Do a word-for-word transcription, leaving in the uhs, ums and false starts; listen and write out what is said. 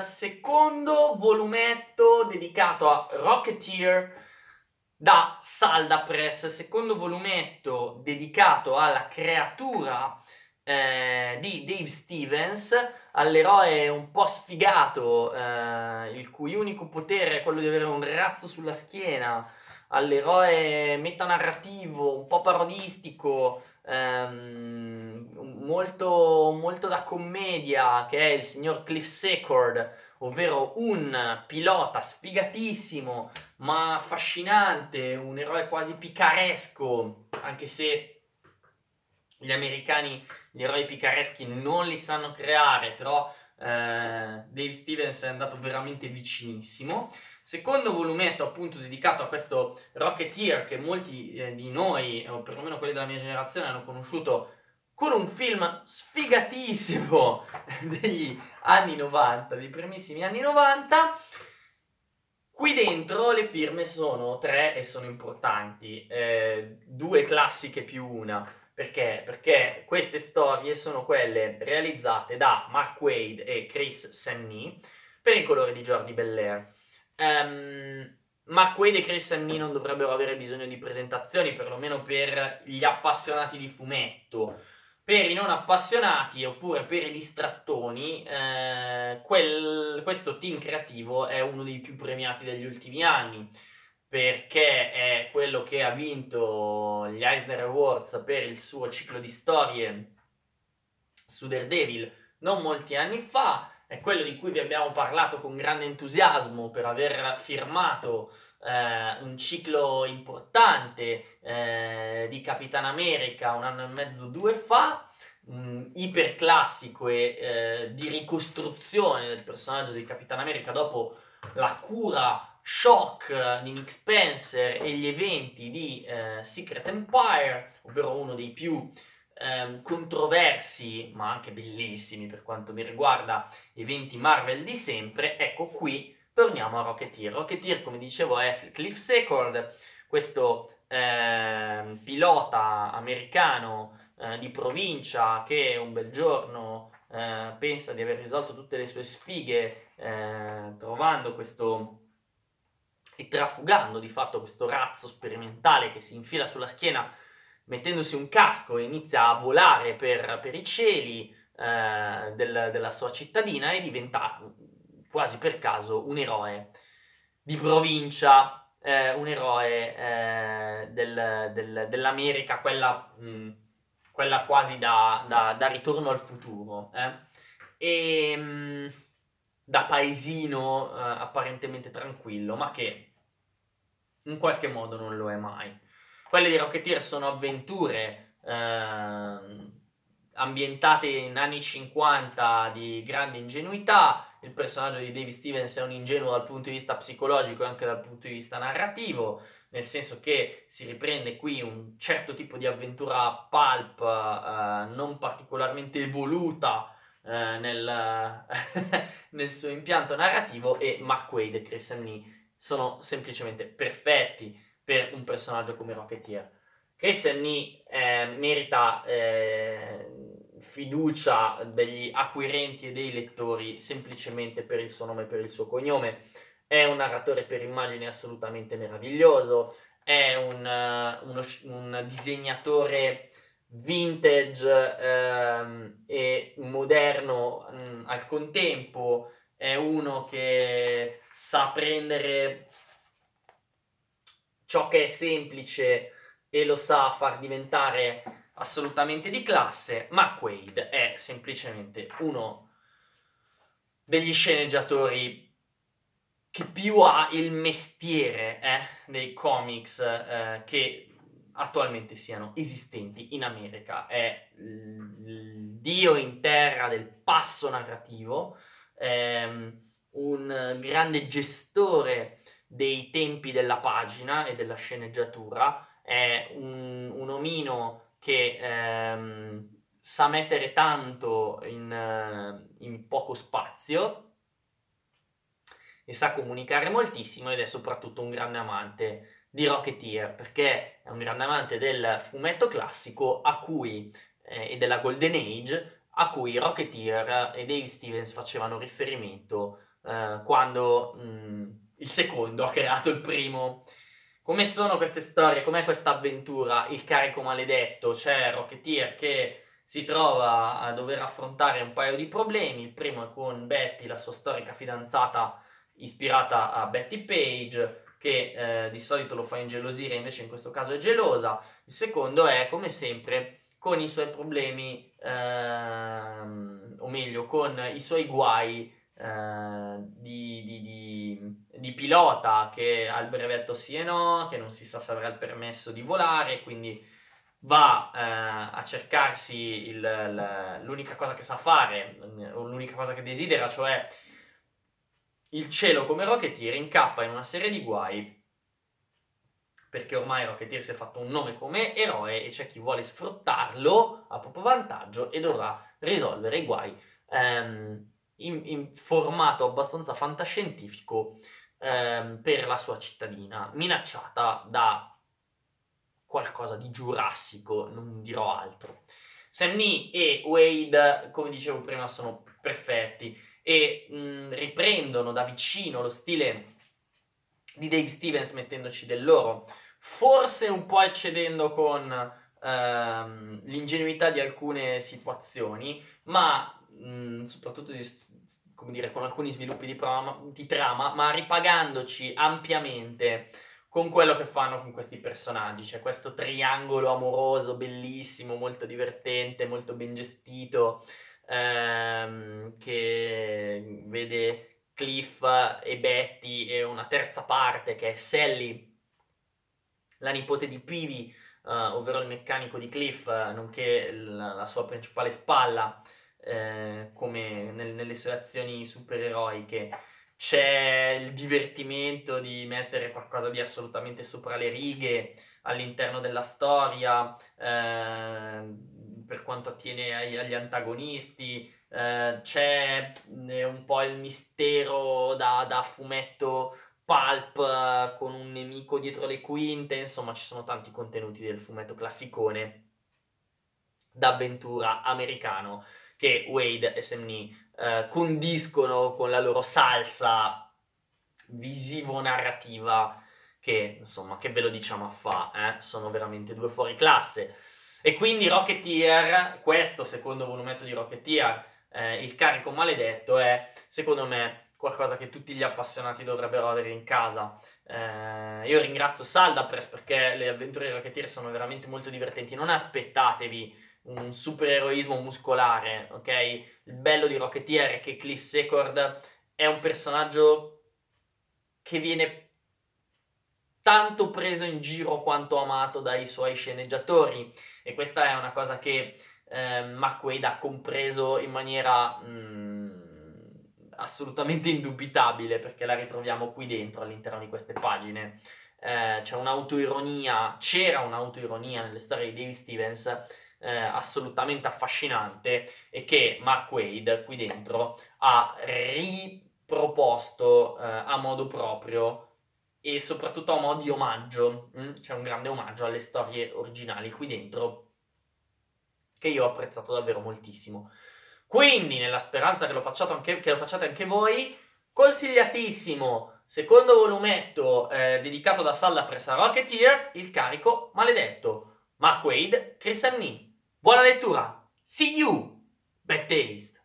secondo volumetto dedicato a Rocketeer da Salda Press, secondo volumetto dedicato alla creatura eh, di Dave Stevens, all'eroe un po' sfigato, eh, il cui unico potere è quello di avere un razzo sulla schiena, all'eroe metanarrativo, un po' parodistico, ehm, molto, molto da commedia, che è il signor Cliff Secord, ovvero un pilota sfigatissimo ma affascinante, un eroe quasi picaresco, anche se gli americani gli eroi picareschi non li sanno creare, però eh, Dave Stevens è andato veramente vicinissimo. Secondo volumetto appunto dedicato a questo Rocketeer che molti eh, di noi, o perlomeno quelli della mia generazione, hanno conosciuto con un film sfigatissimo degli anni novanta, dei primissimi anni novanta. Qui dentro le firme sono tre e sono importanti, eh, due classiche più una. Perché? Perché queste storie sono quelle realizzate da Mark Waid e Chris Samnee per il colore di Jordi Belair. Um, Mark Waid e Chris Samnee non dovrebbero avere bisogno di presentazioni, perlomeno per gli appassionati di fumetto. Per i non appassionati oppure per i distrattoni, eh, quel, questo team creativo è uno dei più premiati degli ultimi anni, perché è quello che ha vinto gli Eisner Awards per il suo ciclo di storie su Daredevil non molti anni fa, è quello di cui vi abbiamo parlato con grande entusiasmo per aver firmato eh, un ciclo importante eh, di Capitan America un anno e mezzo, due fa, mh, iperclassico e eh, di ricostruzione del personaggio di Capitan America dopo la cura shock di Nick Spencer e gli eventi di eh, Secret Empire, ovvero uno dei più ehm, controversi ma anche bellissimi per quanto mi riguarda eventi Marvel di sempre. Ecco, qui torniamo a Rocketeer. Rocketeer, come dicevo, è Cliff Secord, questo eh, pilota americano eh, di provincia che un bel giorno eh, pensa di aver risolto tutte le sue sfighe eh, trovando questo e trafugando di fatto questo razzo sperimentale che si infila sulla schiena mettendosi un casco e inizia a volare per, per i cieli eh, del, della sua cittadina e diventa quasi per caso un eroe di provincia, eh, un eroe eh, del, del, dell'America, quella, mh, quella quasi da, da, da Ritorno al futuro. Eh. E mh, da paesino eh, apparentemente tranquillo, ma che in qualche modo non lo è mai. Quelle di Rocketeer sono avventure eh, ambientate in anni cinquanta di grande ingenuità. Il personaggio di Dave Stevens è un ingenuo dal punto di vista psicologico e anche dal punto di vista narrativo, nel senso che si riprende qui un certo tipo di avventura pulp eh, non particolarmente evoluta eh, nel, nel suo impianto narrativo, e Mark Waid e Chris Samnee sono semplicemente perfetti per un personaggio come Rocketeer. Chris Samnee eh, merita eh, fiducia degli acquirenti e dei lettori semplicemente per il suo nome e per il suo cognome. È un narratore per immagini assolutamente meraviglioso, è un, uh, uno, un disegnatore vintage ehm, e moderno mh, al contempo, è uno che sa prendere ciò che è semplice e lo sa far diventare assolutamente di classe. Mark Waid è semplicemente uno degli sceneggiatori che più ha il mestiere eh, dei comics eh, che attualmente siano esistenti in America. È il dio in terra del passo narrativo, ehm, un grande gestore dei tempi della pagina e della sceneggiatura, è un, un omino che ehm, sa mettere tanto in, in poco spazio e sa comunicare moltissimo, ed è soprattutto un grande amante di Rocketeer, perché è un grande amante del fumetto classico a cui eh, e della Golden Age a cui Rocketeer e Dave Stevens facevano riferimento eh, quando mh, il secondo ha creato il primo. Come sono queste storie? Com'è questa avventura? Il carico maledetto. C'è Rocketeer che si trova a dover affrontare un paio di problemi. Il primo è con Betty, la sua storica fidanzata ispirata a Betty Page, che eh, di solito lo fa ingelosire, invece in questo caso è gelosa. Il secondo è, come sempre, con i suoi problemi, ehm, o meglio, con i suoi guai eh, di, di, di, di pilota, che ha il brevetto sì e no, che non si sa se avrà il permesso di volare, quindi va eh, a cercarsi il, il, l'unica cosa che sa fare, o l'unica cosa che desidera, cioè il cielo come Rocketeer, incappa in una serie di guai, perché ormai Rocketeer si è fatto un nome come eroe e c'è chi vuole sfruttarlo a proprio vantaggio e dovrà risolvere i guai ehm, in, in formato abbastanza fantascientifico ehm, per la sua cittadina, minacciata da qualcosa di giurassico, non dirò altro. Sam Neill e Wade, come dicevo prima, sono perfetti e mh, riprendono da vicino lo stile di Dave Stevens, mettendoci del loro, forse un po' eccedendo con ehm, l'ingenuità di alcune situazioni, ma mh, soprattutto di, come dire, con alcuni sviluppi di, trama, di trama, ma ripagandoci ampiamente con quello che fanno con questi personaggi. C'è questo triangolo amoroso bellissimo, molto divertente, molto ben gestito, ehm, che vede Cliff e Betty e una terza parte che è Sally, la nipote di Peavy, uh, ovvero il meccanico di Cliff, uh, nonché la, la sua principale spalla, eh, come nel, nelle sue azioni supereroiche. C'è il divertimento di mettere qualcosa di assolutamente sopra le righe all'interno della storia, eh, per quanto attiene ai, agli antagonisti. Eh, c'è eh, un po' il mistero da, da fumetto pulp eh, con un nemico dietro le quinte, insomma ci sono tanti contenuti del fumetto classicone d'avventura americano che Wade e Sam Neill eh, condiscono con la loro salsa visivo-narrativa che, insomma, che ve lo diciamo a fa, eh? Sono veramente due fuori classe. E quindi Rocketeer, questo secondo volumetto di Rocketeer, eh, il carico maledetto, è, secondo me, qualcosa che tutti gli appassionati dovrebbero avere in casa. Eh, io ringrazio Saldapress perché le avventure di Rocketeer sono veramente molto divertenti. Non aspettatevi un supereroismo muscolare, ok? Il bello di Rocketeer è che Cliff Secord è un personaggio che viene tanto preso in giro quanto amato dai suoi sceneggiatori, e questa è una cosa che eh, Mark Waid ha compreso in maniera mh, assolutamente indubitabile, perché la ritroviamo qui dentro all'interno di queste pagine. Eh, c'è un'autoironia, c'era un'autoironia nelle storie di Dave Stevens eh, assolutamente affascinante, e che Mark Waid qui dentro ha riproposto eh, a modo proprio e soprattutto a mo' di omaggio. Mm? C'è un grande omaggio alle storie originali qui dentro che io ho apprezzato davvero moltissimo. Quindi, nella speranza che lo facciate anche, che lo facciate anche voi, consigliatissimo secondo volumetto eh, dedicato da Saldapress a Rocketeer, il carico maledetto. Mark Waid, Chris Samney. Buona lettura! See you! Bad taste!